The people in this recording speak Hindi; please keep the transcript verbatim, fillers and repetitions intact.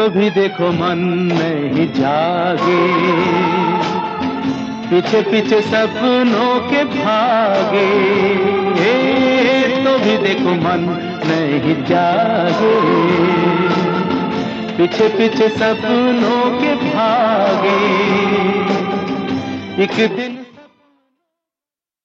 तो भी देखो मन नहीं जागे, पीछे पीछे सपनों के भागे, तो भी देखो मन नहीं जागे, पीछे पीछे सपनों के भागे। एक दिन